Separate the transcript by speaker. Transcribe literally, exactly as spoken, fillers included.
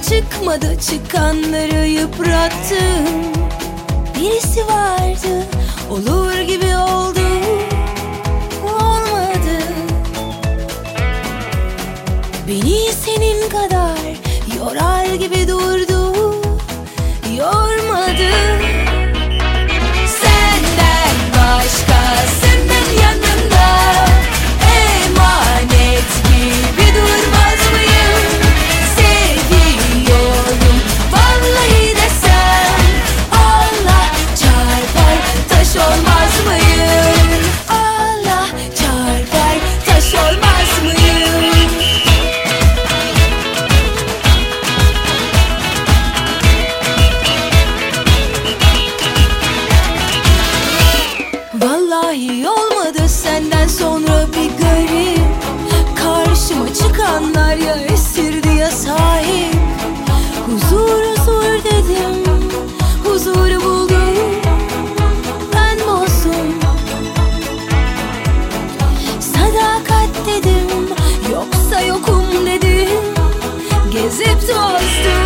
Speaker 1: çıkmadı, çıkanları yıprattım. Birisi vardı, olur gibi oldu, olmadı. Beni senin kadar yorar gibi durdu, yormadı. Senden başkasının yanında emanet gibi durmaz mıyım? Seviyorum vallahi desem, Allah çarpar taş olmaz mıyım? Allah çarpar taş olmaz mıyım? Vallahi olmadı senden sonra bir garip. Karşıma çıkanlar ya esirdi ya sahip. Huzur huzur dedim, huzuru buldum, ben bozdum. Sadakat dedim, yoksa yokum dedim, gezip tozdum.